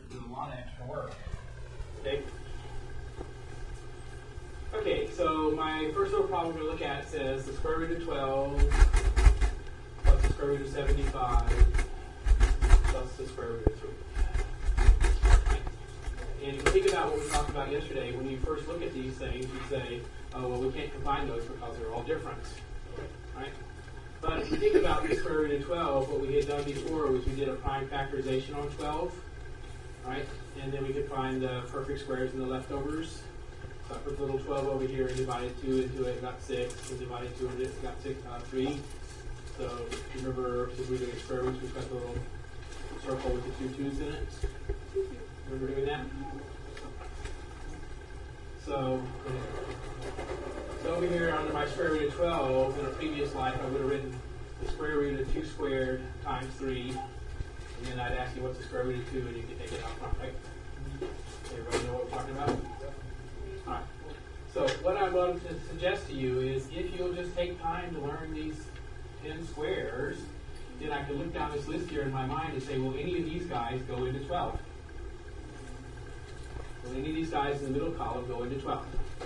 do a lot of extra work. Okay. Okay, so my first little problem we're going to look at says the square root of 12 plus the square root of 75 plus the square root of 3. And if you think about what we talked about yesterday, when you first look at these things, you say, oh, well, we can't combine those because they're all different. Right? But if you think about the square root of 12, what we had done before was we did a prime factorization on 12. Right? And then we could find the perfect squares and the leftovers. So I put the little 12 over here and divided 2 into it, got 6, and divided 2 into it, got 3. So remember, since we're doing square roots, we've got the little circle with the 2 2's in it. Remember doing that? So over here under my square root of 12, in a previous life, I would have written the square root of 2 squared times 3. And then I'd ask you what's the square root of 2, and you can take it out front, right? Everybody know what we're talking about? All right. So what I'm going to suggest to you is if you'll just take time to learn these 10 squares, then I can look down this list here in my mind and say, will any of these guys go into 12? Will any of these guys in the middle column go into 12?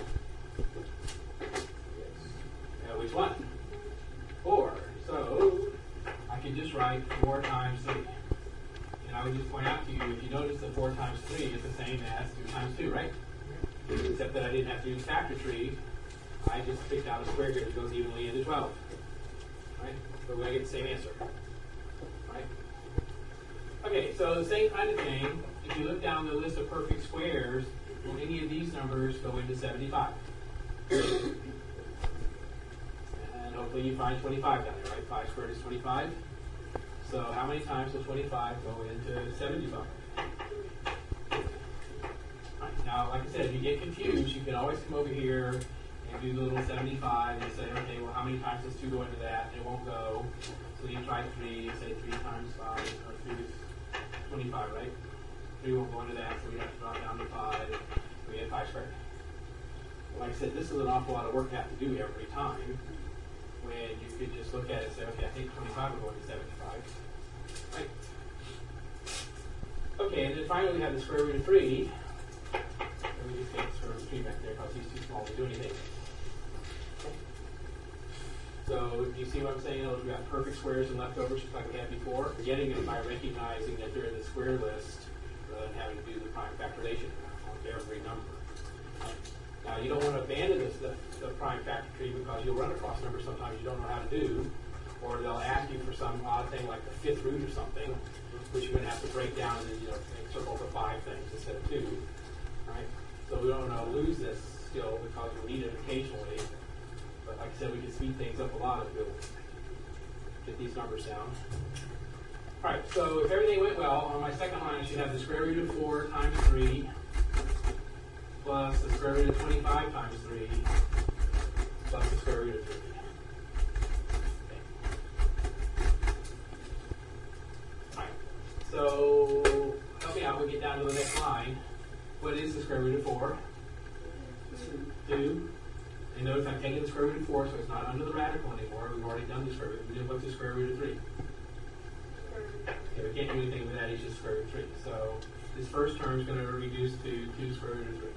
Which one? 4. So I could just write 4 times 3. And I would just point out to you, if you notice that 4 times 3 is the same as 2 times 2, right? Except that I didn't have to use factor tree. I just picked out a square here that goes evenly into 12. Right? So we're going to get the same answer. Right? Okay, so the same kind of thing. If you look down the list of perfect squares, will any of these numbers go into 75? And hopefully you find 25 down there, right? 5 squared is 25. So how many times will 25 go into 75? Right, now, like I said, if you get confused, you can always come over here and do the little 75 and say, okay, well, how many times does 2 go into that? It won't go. So you try 3, say 3 times 5, or 3 is 25, right? 3 won't go into that, so we have to drop down to 5. We get 5 squared. Like I said, this is an awful lot of work to have to do every time, when you could just look at it and say, okay, I think 25 will go into 75. Right? Okay, and then finally we have the square root of 3. And we just get the square root of 3 back there because he's too small to do anything. So do you see what I'm saying? We've got perfect squares and leftovers just like we had before. We're getting it by recognizing that they're in the square list rather than having to do the prime factorization on every number. Now, you don't want to abandon the prime factor tree because you'll run across numbers sometimes you don't know how to do, or they'll ask you for some odd thing like the 5th root or something, which you're going to have to break down and then circle for 5 things instead of 2. Right? So we don't want to lose this skill because we need it occasionally. But like I said, we can speed things up a lot if we'll get these numbers down. All right, so if everything went well, on my second line I should have the square root of 4 times 3 plus the square root of 25 times 3 plus the square root of 3. Okay. All right, so help me out, we'll get down to the next line. What is the square root of 4? 2. And notice I'm taking the square root of 4, so it's not under the radical anymore. We've already done the square root. We did what's the square root of 3? Okay, we can't do anything with that, it's just square root of 3. So this first term is going to reduce to 2 square root of 3.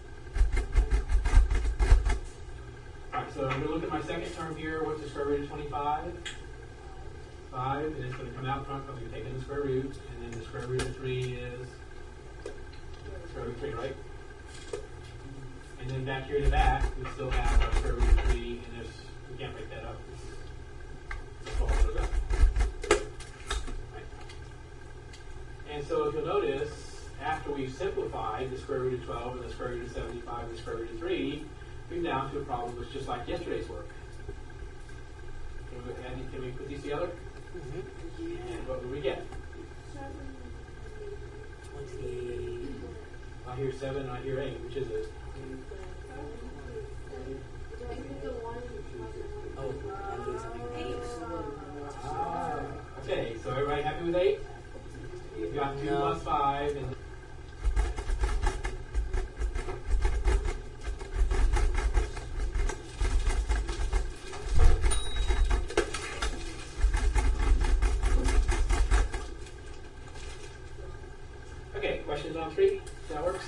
Alright, so I'm going to look at my second term here. What's the square root of 25? 5, and it's going to come out front because we're taking the square root, and then the square root of 3 is square root of 3, right? And then back here to that, we still have our square root of 3, and there's, we can't break that up. It's all goes up. Right. And so if you'll notice, after we've simplified the square root of 12 and the square root of 75 and the square root of 3, we're down to a problem that's just like yesterday's work. Can we put these together? Mm-hmm. And what would we get? 28. I hear 7, I hear 8. Which is it? Oh, I'm doing something 8. Okay, so everybody happy with 8? You got 2 plus 5. And questions on 3? That works?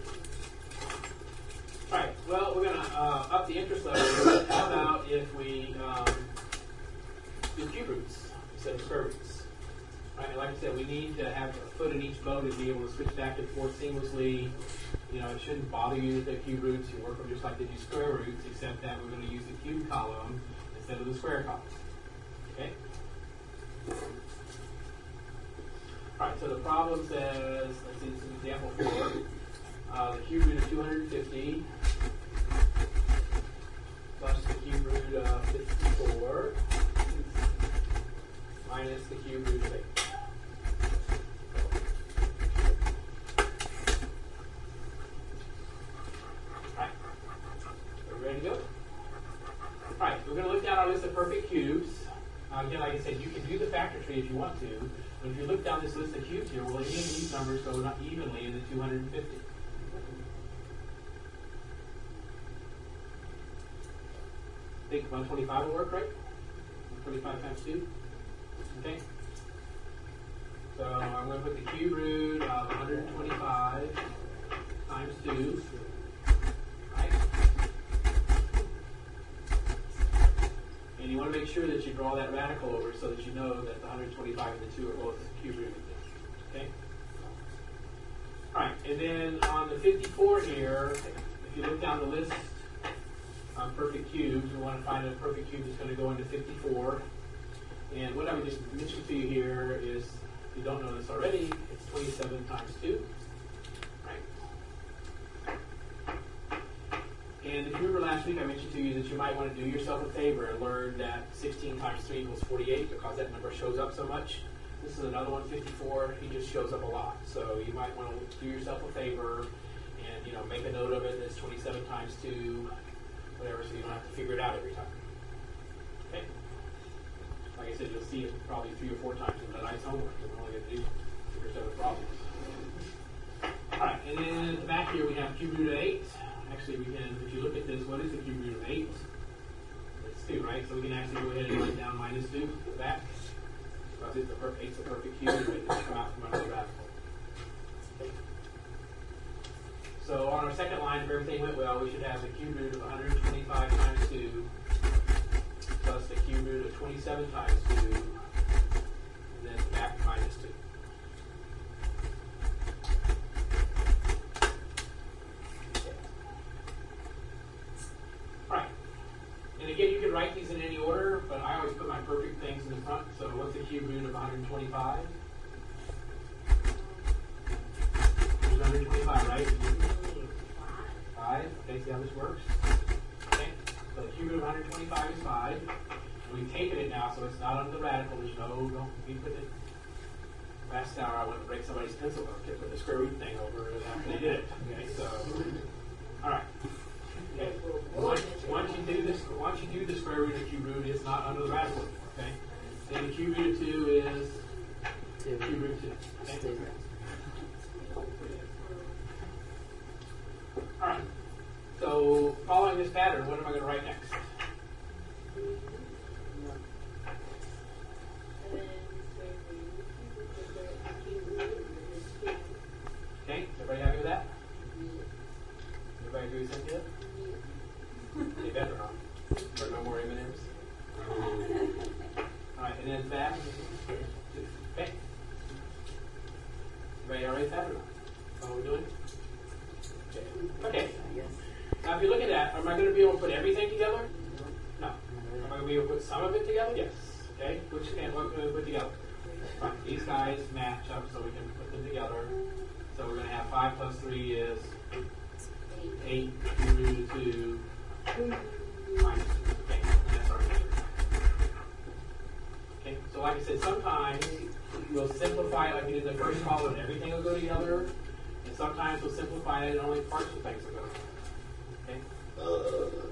All right, well, we're going to up the interest level. How about if we do cube roots instead of square roots? Right, and like I said, we need to have a foot in each boat to be able to switch back and forth seamlessly. You know, it shouldn't bother you with the cube roots. You work them just like they do square roots, except that we're going to use the cube column instead of the square column. Okay? All right, so the problem says, let's see, this is example 4. The cube root of 250 plus the cube root of 54 minus the cube root of 8. Alright, are we ready to go? Alright, we're going to look down our list of perfect cubes. Again, like I said, you can do the factor tree if you want to, but if you look down this list of cubes here, well, any of these numbers go not evenly into 250. I think 125 will work, right? 125 times 2. Okay. So I'm going to put the cube root of 125 times 2. Right? And you want to make sure that you draw that radical over so that you know that the 125 and the 2 are both cube rooted. Okay? Alright, and then on the 54 here, if you look down the list on perfect cubes, we want to find a perfect cube that's going to go into 54. And what I would just mention to you here is, if you don't know this already, it's 27 times 2. Right? And if you remember last week, I mentioned to you that you might want to do yourself a favor and learn that 16 times 3 equals 48 because that number shows up so much. This is another one, 54. He just shows up a lot. So you might want to do yourself a favor and, you know, make a note of it. It's 27 times 2, whatever, so you don't have to figure it out every time. Okay? Like I said, you'll see it probably 3 or 4 times in the night's homework. We're only going to do 6 or 7 problems. All right, and then at the back here we have cube root of 8. Actually, we can, if you look at this, what is the cube root of 8? It's 2, right? So we can actually go ahead and write down minus 2 at the back. Because it's a perfect cube, it just come out from under the radical. Okay. So on our second line, if everything went well, we should have the cube root of 125 times 2 plus the cube root of 27 times 2, and then back minus 2. Okay. All right. And again, you can write these in any order, but I always put my perfect things in the front. So what's the cube root of 125? There's 125, right? 5. Okay, see how this works? Okay. So the cube root of 125 is 5. And we've taken it now, so it's not under the radical. There's no, don't be putting it. Last hour I went to break somebody's pencil book to put the square root thing over it after they did it. Okay, so, all right. Okay. Once you do the square root of cube root, it's not under the radical anymore. Okay. Then the cube root of 2 is cube root of 2. Okay. All right. So following this pattern, what am I going to write next? Okay. Everybody happy with that? Everybody agree with Cynthia? They better not. For no more M&Ms. All right, and then that. Okay. Everybody all right with that or not? That's all we're doing? Okay. Now, if you look at that, am I going to be able to put everything together? No. Am I going to be able to put some of it together? Yes. Okay. What can we put together? Fine. These guys match up, so we can put them together. So we're going to have 5 plus 3 is 8 cube root of 2 minus 2. Okay. And that's our answer. Okay. So like I said, sometimes we'll simplify it like we did in the first column, and everything will go together. And sometimes we'll simplify it and only parts of things will go together. Okay?